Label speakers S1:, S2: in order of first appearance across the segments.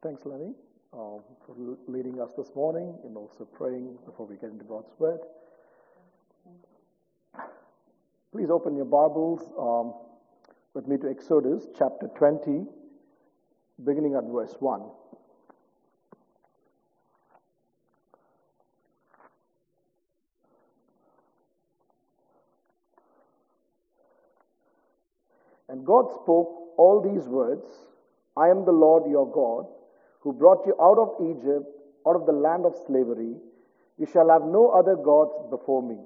S1: Thanks, Lenny, for leading us this morning and also praying before we get into God's Word. Please open your Bibles with me to Exodus chapter 20, beginning at verse 1. And God spoke all these words, I am the Lord your God, who brought you out of Egypt, out of the land of slavery. You shall have no other gods before me.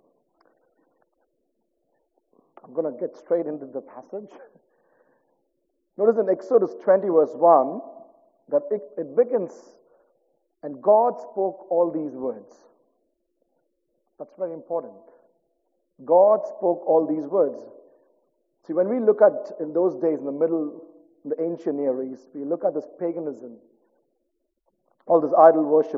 S1: I'm going to get straight into the passage. Notice in Exodus 20 verse 1 that it begins, and God spoke all these words. That's very important. God spoke all these words. See, when we look at, in those days, in the ancient Near East, we look at this paganism, all this idol worship,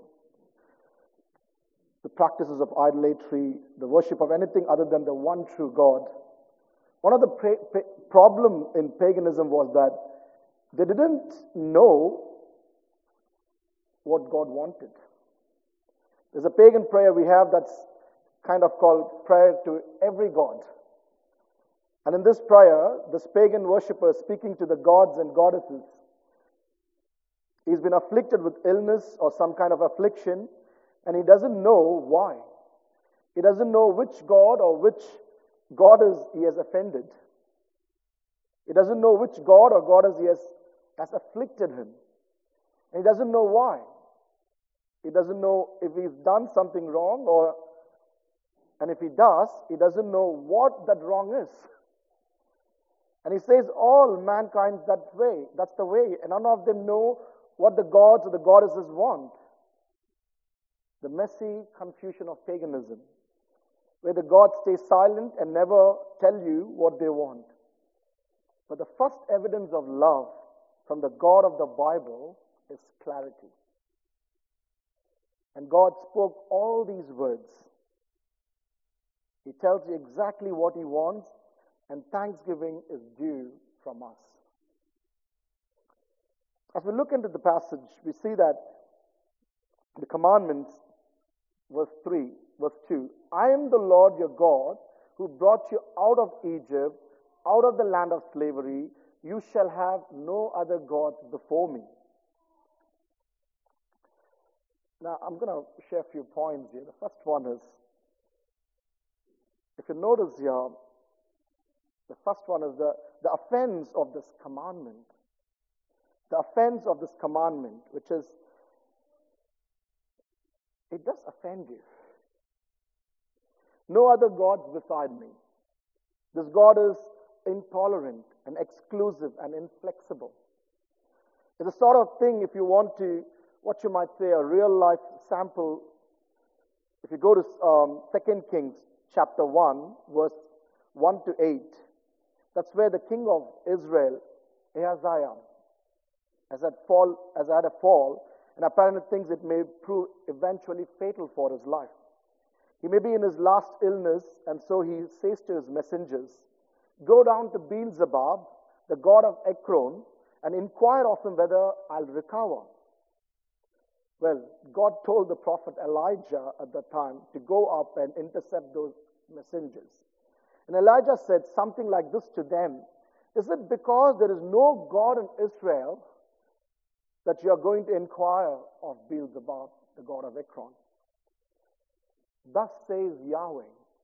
S1: the practices of idolatry, the worship of anything other than the one true God. One of the problem in paganism was that they didn't know what God wanted. There's a pagan prayer we have that's kind of called prayer to every god. And in this prayer, this pagan worshipper is speaking to the gods and goddesses. He's been afflicted with illness or some kind of affliction, and he doesn't know why. He doesn't know which god or which goddess he has offended. He doesn't know which god or goddess has afflicted him. And he doesn't know why. He doesn't know if he's done something wrong, and if he does, he doesn't know what that wrong is. And he says all mankind's that way. That's the way. And none of them know what the gods or the goddesses want. The messy confusion of paganism, where the gods stay silent and never tell you what they want. But the first evidence of love from the God of the Bible is clarity. And God spoke all these words. He tells you exactly what He wants, and thanksgiving is due from us. As we look into the passage, we see that the commandments, verse 2, I am the Lord your God, who brought you out of Egypt, out of the land of slavery. You shall have no other gods before me. Now, I'm going to share a few points here. The first one is, if you notice here, the first one is the offense of this commandment. The offense of this commandment, which is, it does offend you. No other gods beside me. This God is intolerant and exclusive and inflexible. It's the sort of thing, if you want to, what you might say, a real life sample. If you go to 2 Kings chapter 1, verse 1 to 8, that's where the king of Israel, Ahaziah, has had a fall, and apparently thinks it may prove eventually fatal for his life. He may be in his last illness, and so he says to his messengers, go down to Beelzebub, the god of Ekron, and inquire of him whether I'll recover. Well, God told the prophet Elijah at that time to go up and intercept those messengers. And Elijah said something like this to them, is it because there is no God in Israel that you are going to inquire of Beelzebub, the god of Ekron? Thus says Yahweh,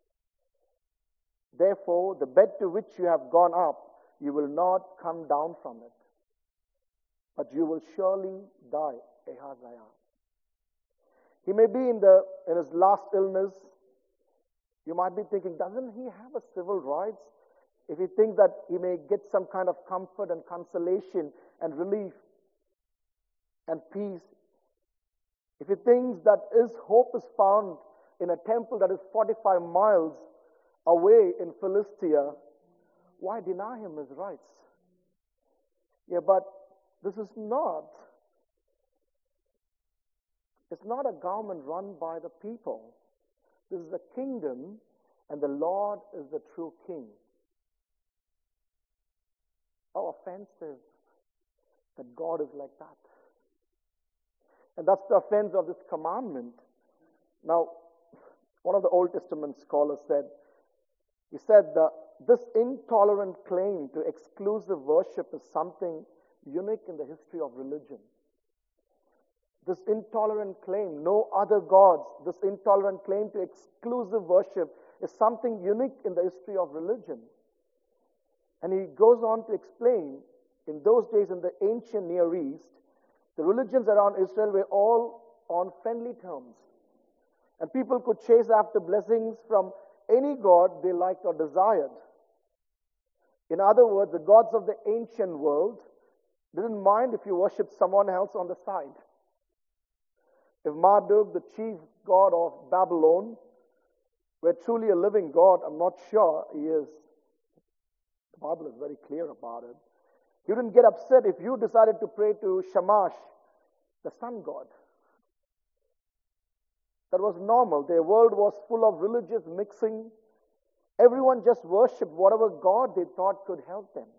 S1: therefore the bed to which you have gone up, you will not come down from it, but you will surely die, Ahaziah. He may be in his last illness. You might be thinking, doesn't he have a civil rights? If he thinks that he may get some kind of comfort and consolation and relief and peace, if he thinks that his hope is found in a temple that is 45 miles away in Philistia, why deny him his rights? Yeah, but this is not. It's not a government run by the people. This is a kingdom, and the Lord is the true king. How offensive that God is like that. And that's the offense of this commandment. Now, one of the Old Testament scholars said, this intolerant claim to exclusive worship is something unique in the history of religion. This intolerant claim, no other gods, this intolerant claim to exclusive worship is something unique in the history of religion. And he goes on to explain, in those days in the ancient Near East, the religions around Israel were all on friendly terms. And people could chase after blessings from any god they liked or desired. In other words, the gods of the ancient world didn't mind if you worshipped someone else on the side. If Marduk, the chief god of Babylon, were truly a living god, I'm not sure he is. The Bible is very clear about it. He wouldn't get upset if you decided to pray to Shamash, the sun god. That was normal. Their world was full of religious mixing. Everyone just worshipped whatever god they thought could help them.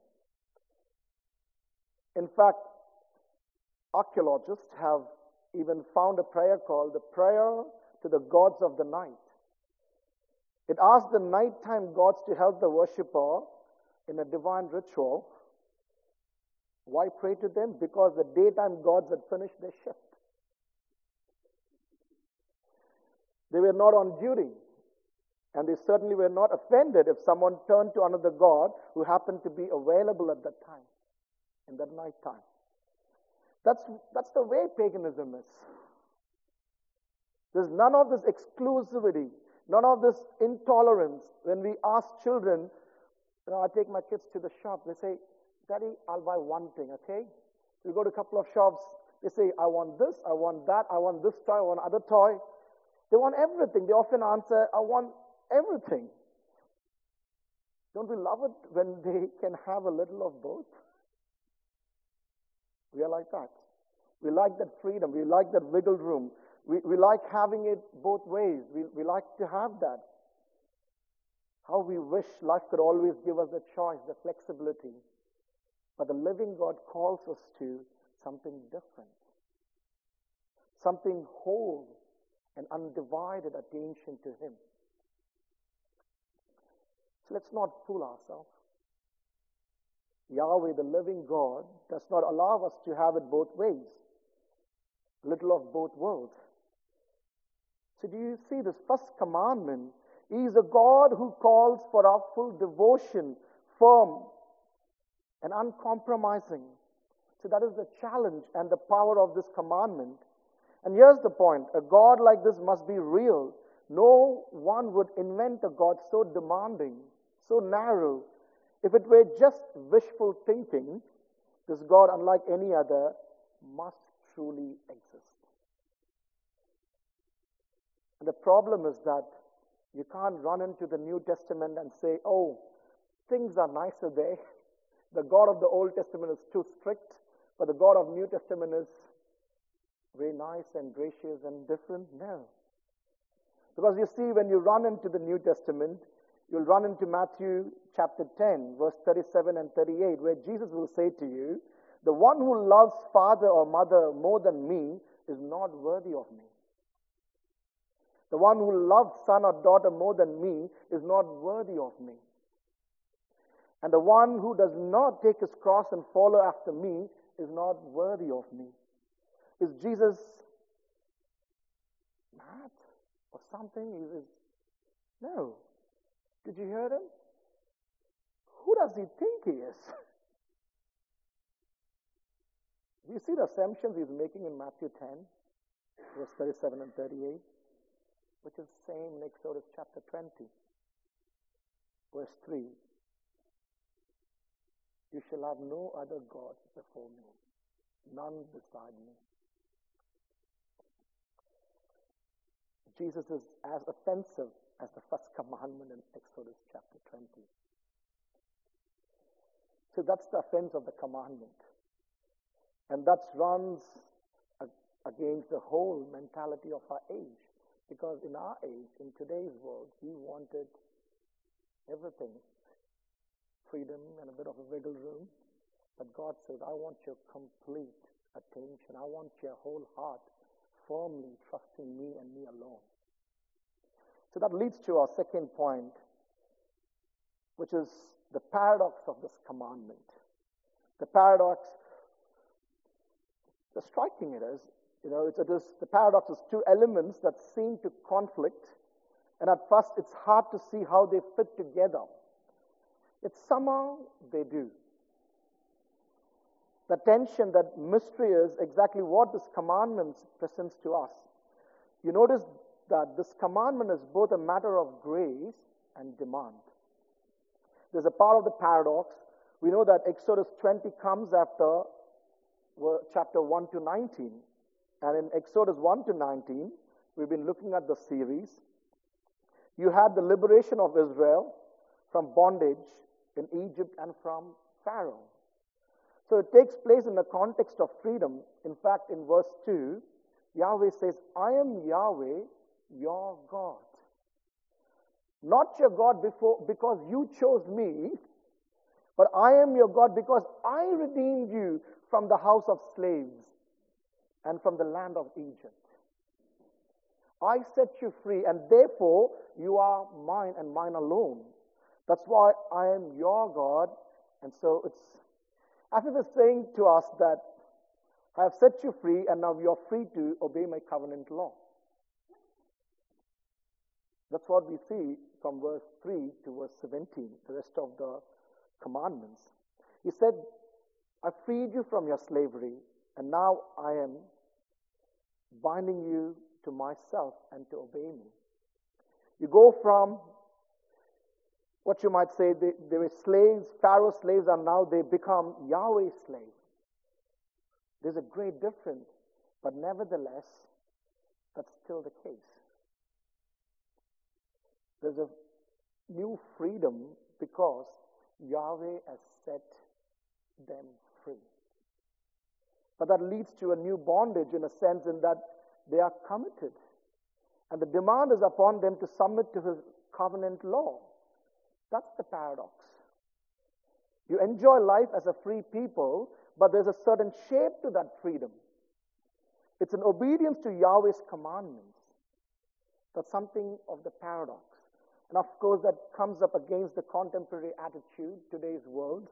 S1: In fact, archaeologists have even found a prayer called the Prayer to the Gods of the Night. It asks the nighttime gods to help the worshipper in a divine ritual. Why pray to them? Because the daytime gods had finished their shift. They were not on duty. And they certainly were not offended if someone turned to another god who happened to be available at that time, in that night time. That's the way paganism is. There's none of this exclusivity, none of this intolerance. When we ask children, I take my kids to the shop, they say, Daddy, I'll buy one thing, okay? We go to a couple of shops, they say, I want this, I want that, I want this toy, I want other toy. They want everything. They often answer, I want everything. Don't we love it when they can have a little of both? We are like that. We like that freedom. We like that wiggle room. We like having it both ways. We like to have that. How we wish life could always give us the choice, the flexibility. But the living God calls us to something different. Something whole and undivided attention to Him. So let's not fool ourselves. Yahweh, the living God, does not allow us to have it both ways. Little of both worlds. So do you see this first commandment? He is a God who calls for our full devotion, firm and uncompromising. So that is the challenge and the power of this commandment. And here's the point. A God like this must be real. No one would invent a God so demanding, so narrow. If it were just wishful thinking, this God, unlike any other, must truly exist. And the problem is that you can't run into the New Testament and say, oh, things are nicer there. The God of the Old Testament is too strict, but the God of New Testament is very nice and gracious and different. No. Because you see, when you run into the New Testament, you'll run into Matthew chapter 10, verse 37 and 38, where Jesus will say to you, the one who loves father or mother more than me is not worthy of me. The one who loves son or daughter more than me is not worthy of me. And the one who does not take his cross and follow after me is not worthy of me. Is Jesus mad or something? No. Did you hear him? Who does he think he is? You see the assumptions he's making in Matthew 10, verse 37 and 38, which is same in Exodus chapter 20, verse 3. You shall have no other gods before me, none beside me. Jesus is as offensive as the first commandment in Exodus chapter 20. So that's the offense of the commandment. And that runs against the whole mentality of our age. Because in our age, in today's world, we wanted everything. Freedom and a bit of a wiggle room.
S2: But God says, I want your complete attention. I want your whole heart firmly trusting me and me alone.
S1: So that leads to our second point, which is the paradox of this commandment. The paradox, the striking it is, it is the paradox is two elements that seem to conflict, and at first it's hard to see how they fit together. Yet somehow they do. The tension, that mystery is exactly what this commandment presents to us. You notice that this commandment is both a matter of grace and demand. There's a part of the paradox. We know that Exodus 20 comes after chapter 1 to 19. And in Exodus 1 to 19, we've been looking at the series. You had the liberation of Israel from bondage in Egypt and from Pharaoh. So it takes place in the context of freedom. In fact, in verse 2, Yahweh says, I am Yahweh, your God. Not your God because you chose me, but I am your God because I redeemed you from the house of slaves and from the land of Egypt. I set you free, and therefore you are mine and mine alone. That's why I am your God. And so it's as if it's saying to us that I have set you free, and now you're free to obey my covenant law. That's what we see from verse 3 to verse 17, the rest of the commandments. He said, I freed you from your slavery, and now I am binding you to myself and to obey me. You go from what you might say, they were slaves, Pharaoh's slaves, and now they become Yahweh's slaves. There's a great difference, but nevertheless, that's still the case. There's a new freedom because Yahweh has set them free. But that leads to a new bondage in a sense in that they are committed. And the demand is upon them to submit to his covenant law. That's the paradox. You enjoy life as a free people, but there's a certain shape to that freedom. It's an obedience to Yahweh's commandments. That's something of the paradox. And of course, that comes up against the contemporary attitude, today's world.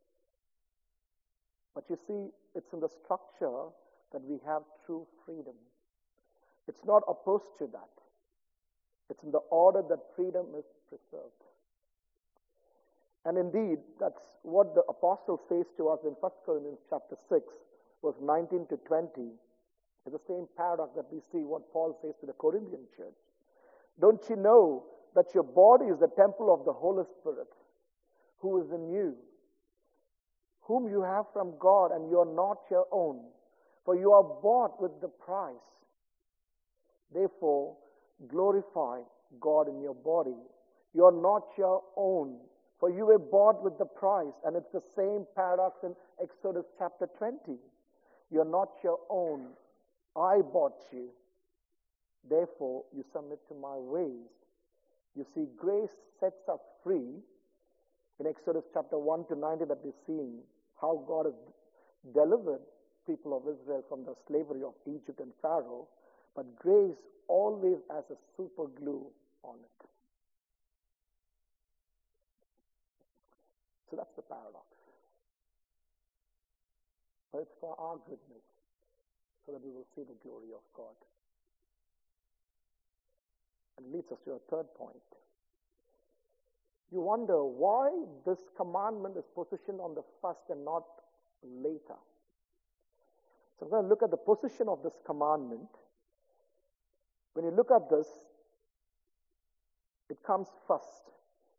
S1: But you see, it's in the structure that we have true freedom. It's not opposed to that. It's in the order that freedom is preserved. And indeed, that's what the apostle says to us in 1 Corinthians chapter 6, verse 19 to 20. It's the same paradox that we see what Paul says to the Corinthian church. Don't you know that your body is the temple of the Holy Spirit, who is in you, whom you have from God, and you are not your own, for you are bought with the price. Therefore, glorify God in your body. You are not your own, for you were bought with the price. And it's the same paradox in Exodus chapter 20. You are not your own. I bought you. Therefore, you submit to my ways. You see, grace sets us free. In Exodus chapter 1 to 19 that we're seeing how God has delivered people of Israel from the slavery of Egypt and Pharaoh. But grace always has a super glue on it. So that's the paradox. But it's for our goodness, so that we will see the glory of God. And leads us to a third point. You wonder why this commandment is positioned on the first and not later. So I'm going to look at the position of this commandment. When you look at this, it comes first.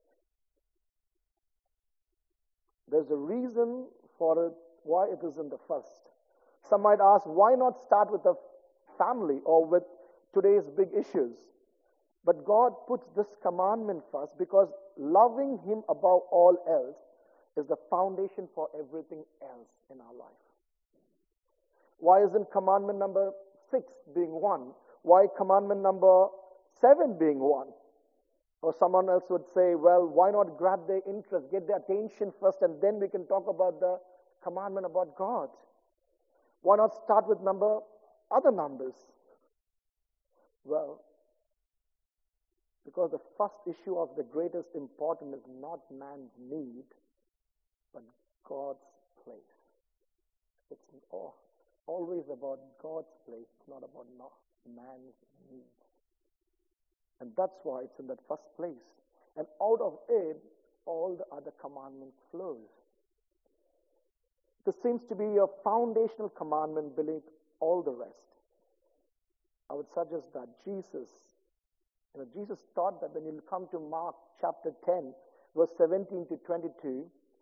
S1: There's a reason for it, why it is in the first. Some might ask, why not start with the family or with today's big issues? But God puts this commandment first because loving Him above all else is the foundation for everything else in our life. Why isn't commandment number 6 being one? Why commandment number 7 being one? Or someone else would say, well, why not grab their interest, get their attention first, and then we can talk about the commandment about God? Why not start with other numbers? Well, because the first issue of the greatest importance is not man's need, but God's place. It's always about God's place, not about man's needs. And that's why it's in that first place. And out of it, all the other commandments flows. This seems to be a foundational commandment beneath all the rest. I would suggest that Jesus taught that when you come to Mark chapter 10, verse 17 to 22,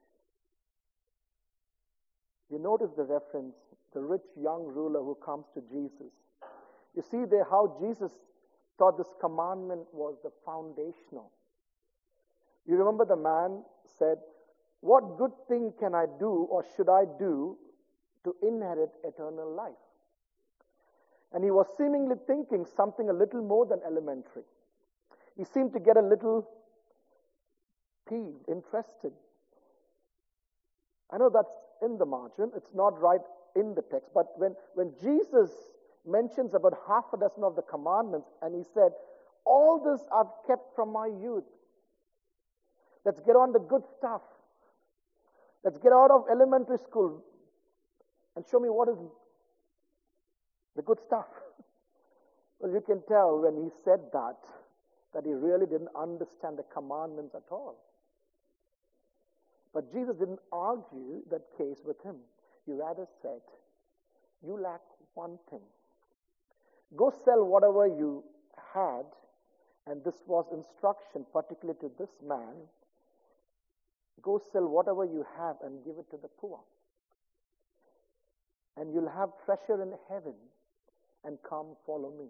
S1: you notice the reference, the rich young ruler who comes to Jesus. You see there how Jesus thought this commandment was the foundational. You remember the man said, "What good thing can I do or should I do to inherit eternal life?" And he was seemingly thinking something a little more than elementary. He seemed to get a little peeved, interested. I know that's in the margin. It's not right in the text. But when Jesus mentions about half a dozen of the commandments, and he said, "All this I've kept from my youth." Let's get on the good stuff. Let's get out of elementary school and show me what is the good stuff. Well, you can tell when he said that he really didn't understand the commandments at all. But Jesus didn't argue that case with him. He rather said, "You lack one thing. Go sell whatever you had," and this was instruction particularly to this man. "Go sell whatever you have and give it to the poor. And you'll have treasure in heaven, and come follow me."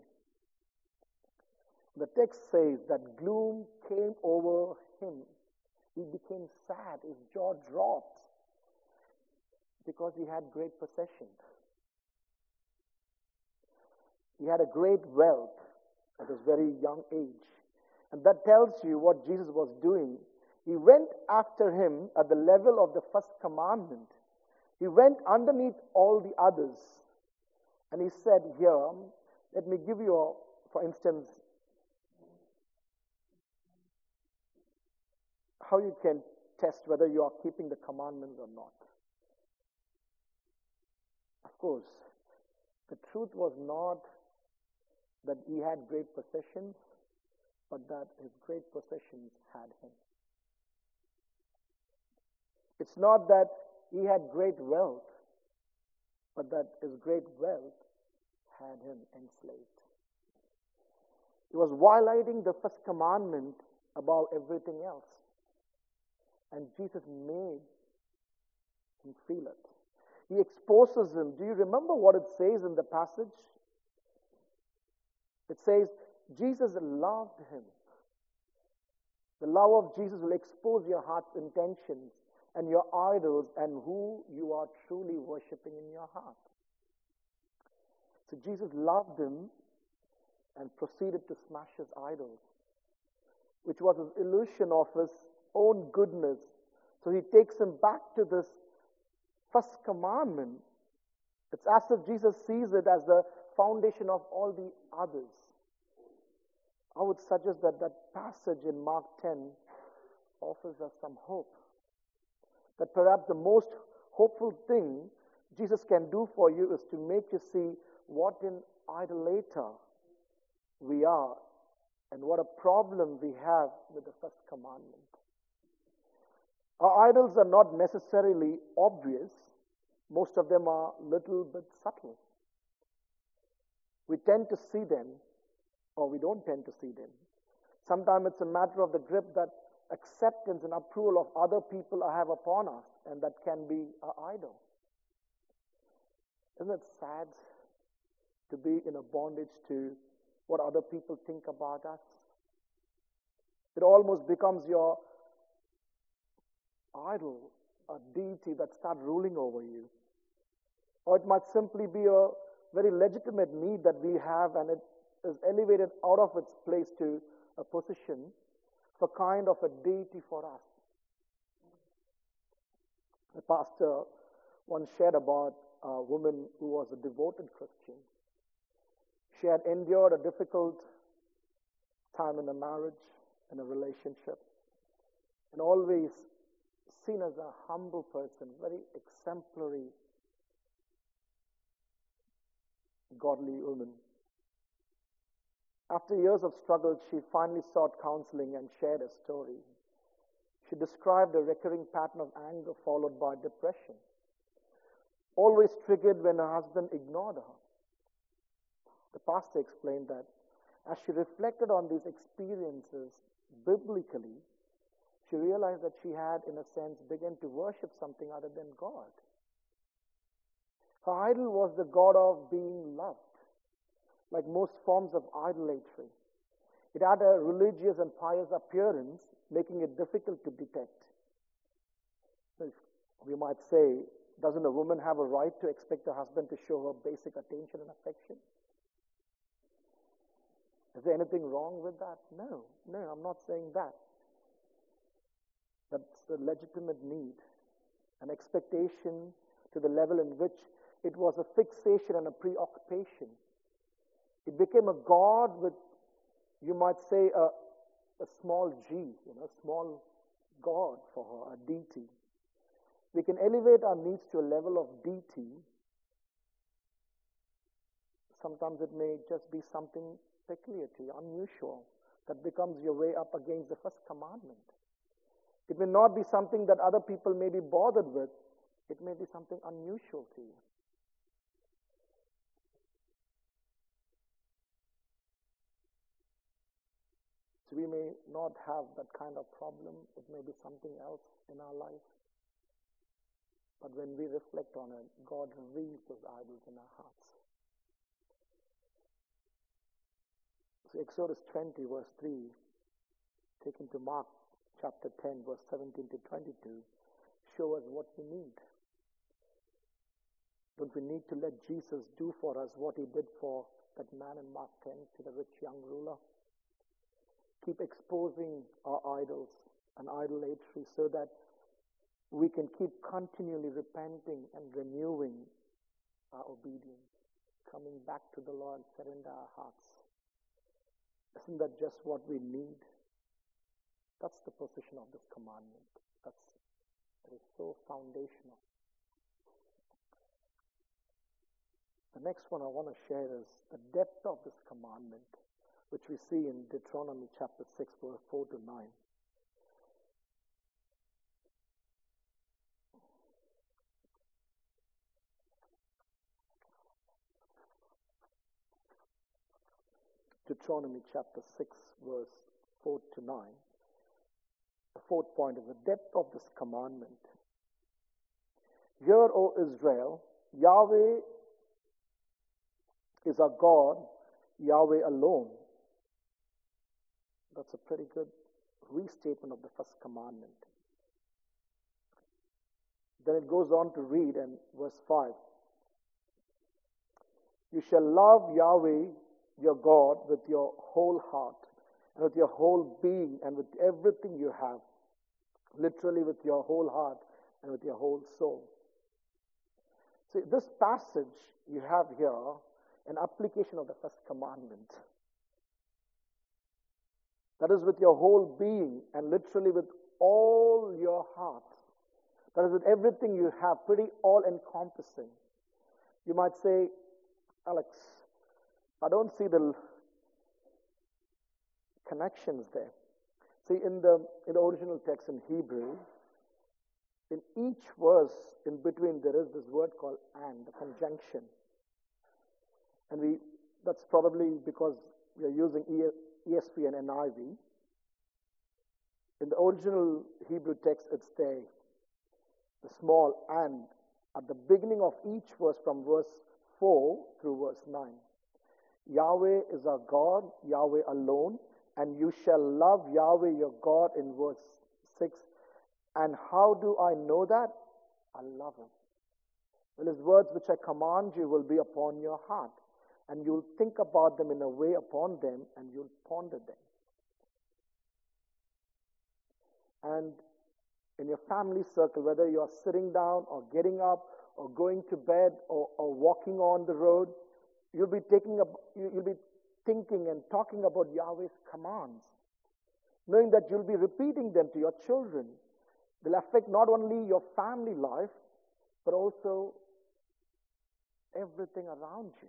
S1: The text says that gloom came over him. He became sad. His jaw dropped because he had great possessions. He had a great wealth at his very young age. And that tells you what Jesus was doing. He went after him at the level of the first commandment. He went underneath all the others. And he said, "Here, let me give you, for instance, how you can test whether you are keeping the commandments or not." Of course, the truth was not that he had great possessions, but that his great possessions had him. It's not that he had great wealth, but that his great wealth had him enslaved. He was violating the first commandment above everything else. And Jesus made him feel it. He exposes him. Do you remember what it says in the passage? It says, Jesus loved him. The love of Jesus will expose your heart's intentions and your idols and who you are truly worshiping in your heart. So Jesus loved him and proceeded to smash his idols, which was his illusion of his own goodness. So he takes him back to this first commandment. It's as if Jesus sees it as the foundation of all the others. I would suggest that passage in Mark 10 offers us some hope. That perhaps the most hopeful thing Jesus can do for you is to make you see what an idolater we are and what a problem we have with the first commandment. Our idols are not necessarily obvious. Most of them are little bit subtle. We tend to see them, or we don't tend to see them. Sometimes it's a matter of the grip that acceptance and approval of other people have upon us, and that can be our idol. Isn't it sad to be in a bondage to what other people think about us? It almost becomes your idol, a deity that starts ruling over you. Or it might simply be a very legitimate need that we have, and it is elevated out of its place to a position for kind of a deity for us. A pastor
S2: One shared about a woman who was a devoted Christian. She had endured a difficult time in a marriage, in a relationship, and always seen as a humble person, very exemplary, godly woman. After years of struggle, she finally sought counseling and shared a story. She described a recurring pattern of anger followed by depression, always triggered when her husband ignored her. The pastor explained that as she reflected on these experiences biblically, she realized that she had, in a sense, begun to worship something other than God. Her idol was the God of being loved. Like most forms of idolatry, it had a religious and pious appearance, making it difficult to detect. We might say, doesn't a woman have a right to expect her husband to show her basic attention and affection? Is there anything wrong with that? No, I'm not saying that. That's a legitimate need, an expectation to the level in which it was a fixation and a preoccupation. It became a god with, you might say, a small g, a small god for her, a deity. We can elevate our needs to a level of deity. Sometimes it may just be something peculiar to you, unusual, that becomes your way up against the first commandment. It may not be something that other people may be bothered with. It may be something unusual to you. So we may not have that kind of problem. It may be something else in our life. But when we reflect on it, God reveals those idols in our hearts. So Exodus 20, verse 3, taken to Mark chapter 10, verse 17 to 22, show us what we need. Don't we need to let Jesus do for us what he did for that man in Mark 10 to the rich young ruler? Keep exposing our idols and idolatry so that we can keep continually repenting and renewing our obedience, coming back to the Lord, surrender our hearts. Isn't that just what we need? That's the position of this commandment. It is so foundational. The next one I want to share is the depth of this commandment, which we see in Deuteronomy chapter 6, verse 4 to 9. Deuteronomy chapter 6, verse 4 to 9. The fourth point is the depth of this commandment. Hear, O Israel, Yahweh is our God, Yahweh alone. That's a pretty good restatement of the first commandment. Then it goes on to read in verse 5. You shall love Yahweh, your God, with your whole heart, and with your whole being, and with everything you have. Literally with your whole heart and with your whole soul. See, this passage you have here, an application of the first commandment. That is with your whole being and literally with all your heart. That is with everything you have, pretty all-encompassing. You might say, Alex, I don't see the connections there. See, in the original text in Hebrew, in each verse in between there is this word called and, the conjunction. And that's probably because we are using ESV and NIV. In the original Hebrew text, it's the small and at the beginning of each verse from verse 4 through verse 9. Yahweh is our God, Yahweh alone, and you shall love Yahweh your God in verse 6. And how do I know that? I love him. Well, his words which I command you will be upon your heart, and you'll think about them in a way upon them, and you'll ponder them. And in your family circle, whether you are sitting down or getting up or going to bed or walking on the road, you'll be thinking and talking about Yahweh's commands, knowing that you'll be repeating them to your children. They'll affect not only your family life, but also everything around you.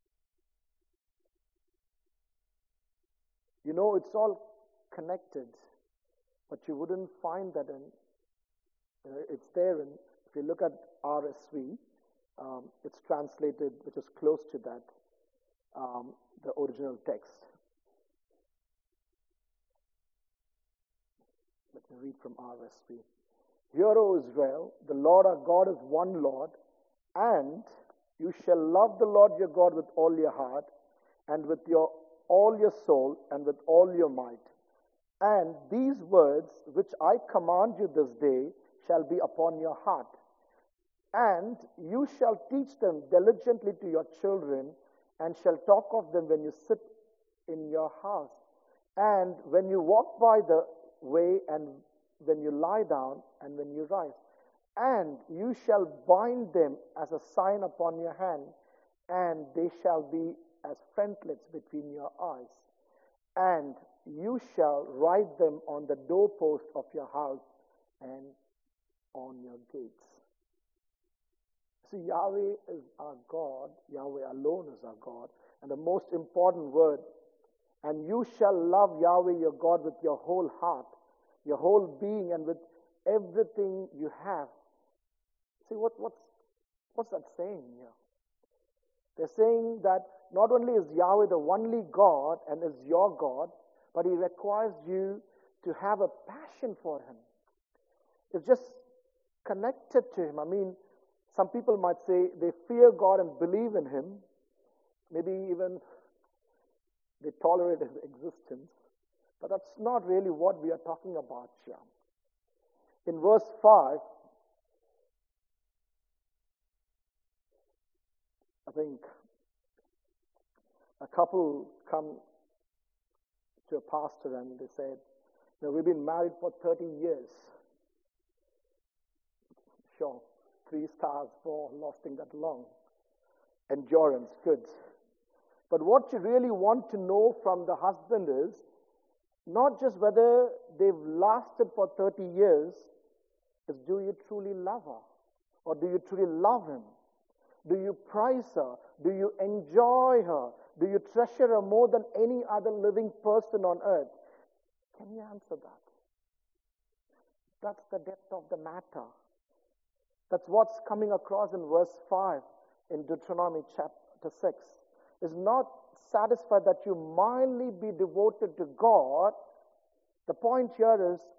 S2: You know, it's all connected, but you wouldn't find that it's there in, if you look at RSV, it's translated, which is close to that, the original text. Let me read from RSV. Hear, O Israel, the Lord our God is one Lord, and you shall love the Lord your God with all your heart, and with all your soul, and with all your might. And these words which I command you this day shall be upon your heart. And you shall teach them diligently to your children, and shall talk of them when you sit in your house, and when you walk by the way, and when you lie down, and when you rise. And you shall bind them as a sign upon your hand, and they shall be as frontlets between your eyes. And you shall write them on the doorpost of your house and on your gates. See, Yahweh is our God. Yahweh alone is our God. And the most important word, and you shall love Yahweh your God with your whole heart, your whole being, and with everything you have. See, what's that saying here? They're saying that not only is Yahweh the only God and is your God, but He requires you to have a passion for Him. It's just connected to Him. I mean, some people might say they fear God and believe in Him. Maybe even they tolerate His existence. But that's not really what we are talking about here. In verse 5, I think a couple come to a pastor and they said, we've been married for 30 years. Sure, 3 stars, 4, lasting that long. Endurance, good. But what you really want to know from the husband is not just whether they've lasted for 30 years, is do you truly love her? Or do you truly love him? Do you prize her? Do you enjoy her? Do you treasure her more than any other living person on earth? Can you answer that? That's the depth of the matter. That's what's coming across in verse 5 in Deuteronomy chapter 6. Is not satisfied that you mildly be devoted to God. The point here is,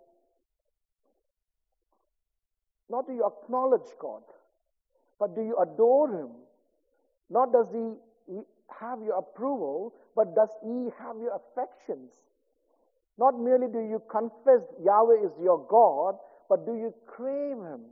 S2: not do you acknowledge God, but do you adore Him? Not does He have your approval, but does He have your affections? Not merely do you confess Yahweh is your God, but do you crave Him?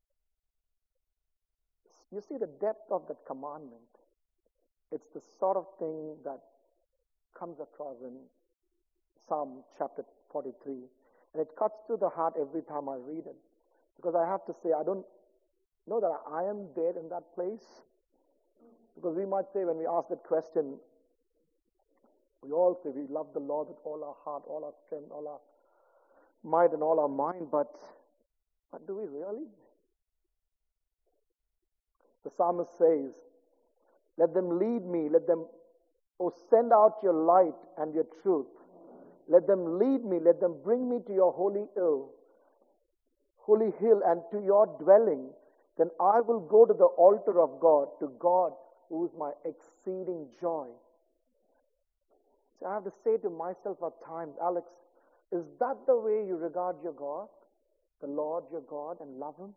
S2: You see the depth of that commandment. It's the sort of thing that comes across in Psalm chapter 43. And it cuts to the heart every time I read it. Because I have to say, I don't know that I am there in that place. Because we might say when we ask that question, we all say we love the Lord with all our heart, all our strength, all our might and all our mind. But do we really? The psalmist says, let them lead me, let them, send out your light and your truth. Let them lead me, let them bring me to your holy hill, and to your dwelling. Then I will go to the altar of God, to God who is my exceeding joy. So I have to say to myself at times, Alex, is that the way you regard your God, the Lord your God, and love Him?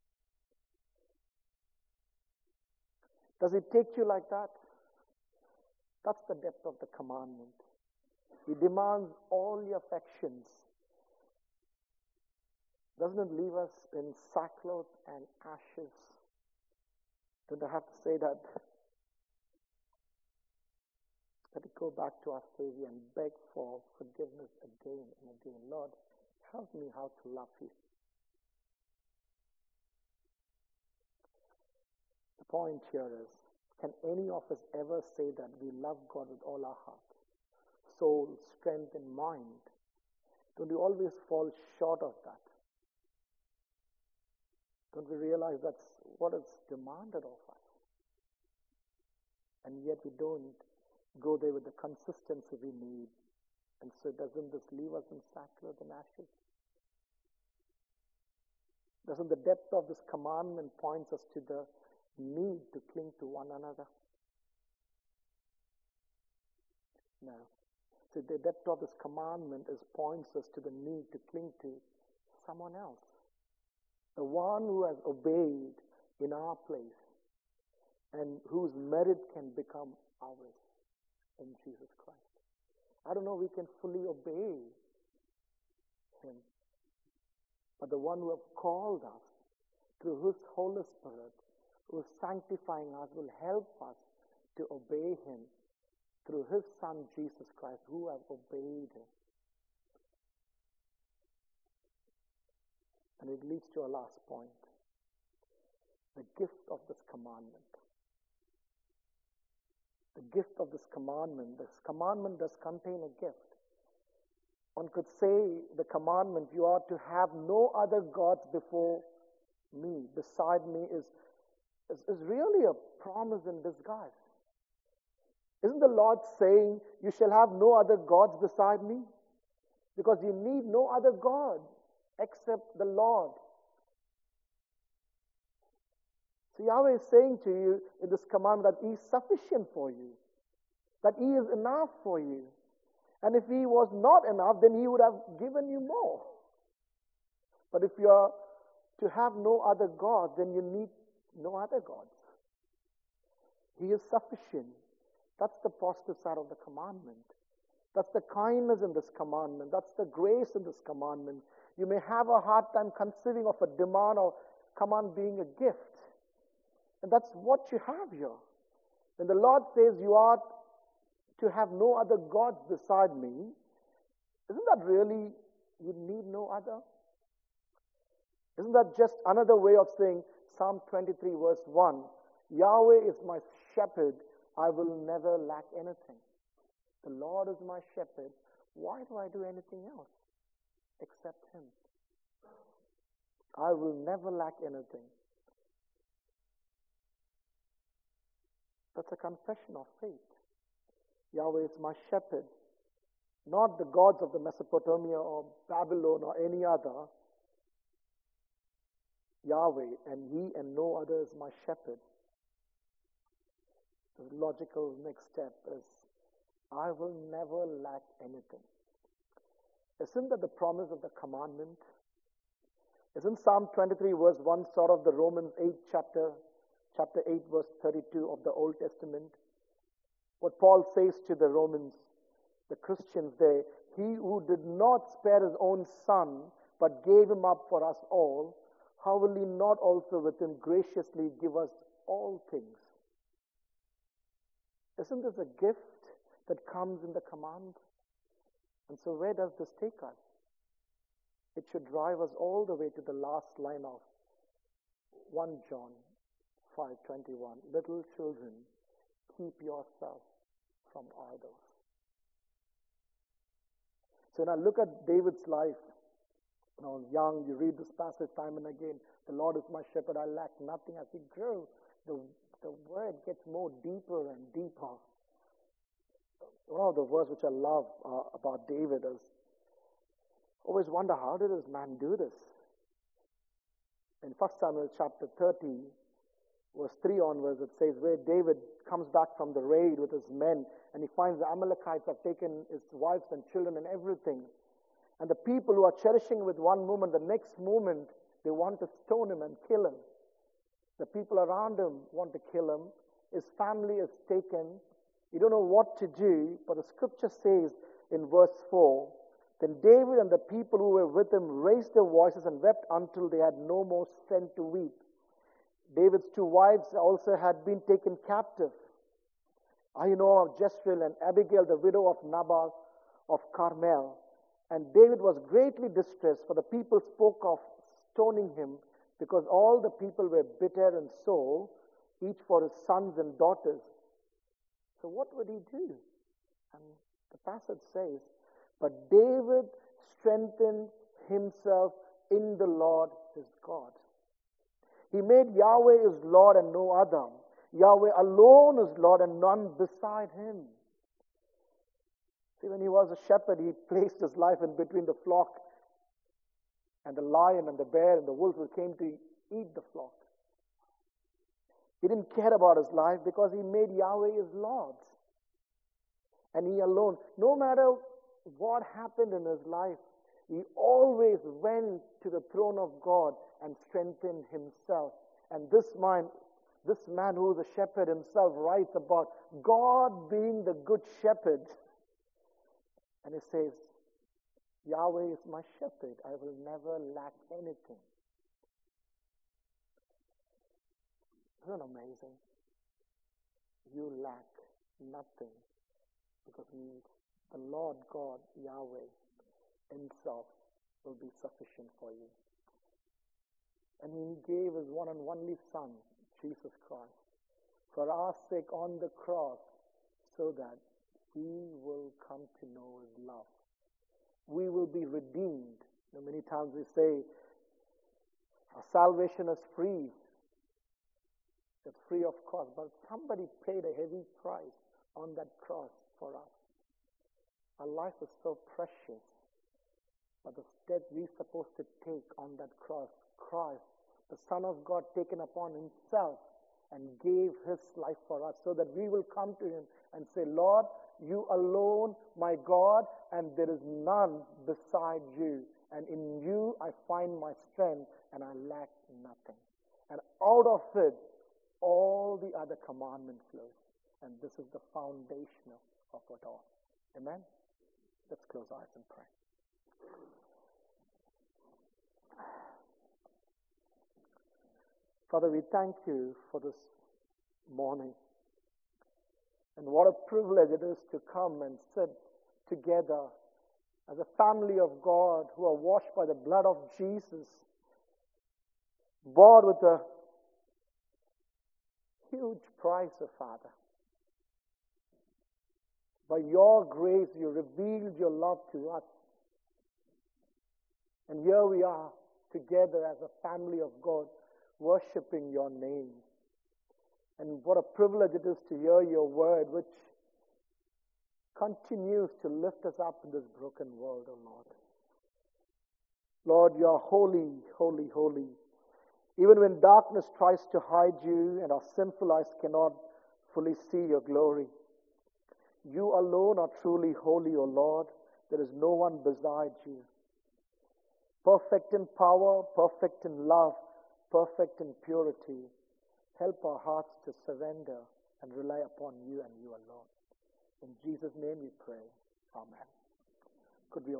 S2: Does He take you like that? That's the depth of the commandment. He demands all your affections. Doesn't it leave us in sackcloth and ashes? Don't I have to say that? Let it go back to our Savior and beg for forgiveness again and again. Lord, help me how to love you. point here is, can any of us ever say that we love God with all our heart, soul, strength, and mind? Don't we always fall short of that? Don't we realize that's what is demanded of us? And yet we don't go there with the consistency we need. And so doesn't this leave us in sackcloth and ashes? Doesn't the depth of this commandment points us to the need to cling to one another? No. So the depth of this commandment points us to the need to cling to someone else. The one who has obeyed in our place and whose merit can become ours in Jesus Christ. I don't know we can fully obey Him, but the one who has called us through His Holy Spirit, who is sanctifying us, will help us to obey Him through His Son Jesus Christ, who has obeyed Him. And it leads to our last point, the gift of this commandment. The gift of this commandment does contain a gift. One could say the commandment, you are to have no other gods before me, beside me, is really a promise in disguise. Isn't the Lord saying, you shall have no other gods beside me? Because you need no other God except the Lord. So Yahweh is saying to you in this commandment that He is sufficient for you, that He is enough for you. And if He was not enough, then He would have given you more. But if you are to have no other God, then you need no other gods. He is sufficient. That's the positive side of the commandment. That's the kindness in this commandment. That's the grace in this commandment. You may have a hard time conceiving of a demand or command being a gift. And that's what you have here. When the Lord says you are to have no other gods beside me, isn't that really, you need no other? Isn't that just another way of saying Psalm 23 verse 1, Yahweh is my shepherd, I will never lack anything. The Lord is my shepherd, why do I do anything else except Him? I will never lack anything. That's a confession of faith. Yahweh is my shepherd, not the gods of the Mesopotamia or Babylon or any other. Yahweh, and He and no other is my shepherd. The logical next step is, I will never lack anything. Isn't that the promise of the commandment? Isn't Psalm 23 verse 1 sort of the Romans 8 chapter 8 verse 32 of the Old Testament? What Paul says to the Romans, the Christians there, He who did not spare His own Son, but gave Him up for us all, how will He not also with Him graciously give us all things? Isn't this a gift that comes in the command? And so where does this take us? It should drive us all the way to the last line of 1 John 5:21. Little children, keep yourself from idols. So when I look at David's life, when I was young, you read this passage time and again, the Lord is my shepherd, I lack nothing. As he grew, the word gets more deeper and deeper. One of the verses which I love about David is, always wonder, how did this man do this? In 1 Samuel chapter 30, verse 3 onwards, it says, where David comes back from the raid with his men, and he finds the Amalekites have taken his wives and children and everything. And the people who are cherishing with one moment, the next moment, they want to stone him and kill him. The people around him want to kill him. His family is taken. You don't know what to do, but the scripture says in verse 4, then David and the people who were with him raised their voices and wept until they had no more strength to weep. David's 2 wives also had been taken captive. Ahinoam of Jezreel and Abigail, the widow of Nabal of Carmel. And David was greatly distressed, for the people spoke of stoning him, because all the people were bitter in soul each for his sons and daughters. So what would he do? And the passage says, but David strengthened himself in the Lord his God. He made Yahweh his Lord and no other. Yahweh alone is Lord and none beside him. See, when he was a shepherd, he placed his life in between the flock and the lion and the bear and the wolf who came to eat the flock. He didn't care about his life because he made Yahweh his Lord. And he alone, no matter what happened in his life, he always went to the throne of God and strengthened himself. And this man who is a shepherd himself writes about God being the good shepherd. And he says, Yahweh is my shepherd. I will never lack anything. Isn't it amazing? You lack nothing because the Lord God, Yahweh, himself will be sufficient for you. And he gave his one and only Son, Jesus Christ, for our sake on the cross so that we will come to know his love. We will be redeemed. Many times we say, our salvation is free. It's free of cost. But somebody paid a heavy price on that cross for us. Our life is so precious. But the step we're supposed to take on that cross, Christ, the Son of God, taken upon himself and gave his life for us so that we will come to him and say, Lord, you alone, my God, and there is none beside you. And in you I find my strength and I lack nothing. And out of it, all the other commandment flows. And this is the foundation of it all. Amen? Let's close our eyes and pray. Father, we thank you for this morning. And what a privilege it is to come and sit together as a family of God who are washed by the blood of Jesus, bought with a huge price, O Father. By your grace, you revealed your love to us. And here we are together as a family of God, worshiping your name. And what a privilege it is to hear your word, which continues to lift us up in this broken world, O Lord. Lord, you are holy, holy, holy. Even when darkness tries to hide you and our sinful eyes cannot fully see your glory, you alone are truly holy, O Lord. There is no one beside you. Perfect in power, perfect in love, perfect in purity. Help our hearts to surrender and rely upon you and you alone. In Jesus' name we pray. Amen. Could we